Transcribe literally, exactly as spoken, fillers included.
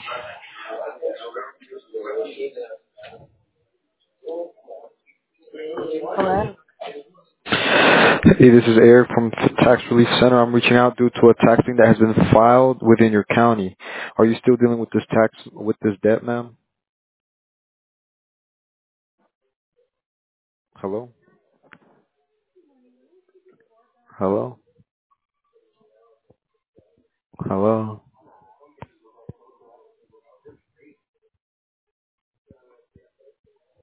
Hello. Hey, this is Eric from the Tax Relief Center. I'm reaching out due to a tax lien that has been filed within your county. Are you still dealing with this tax, with this debt, ma'am? Hello? Hello? Hello?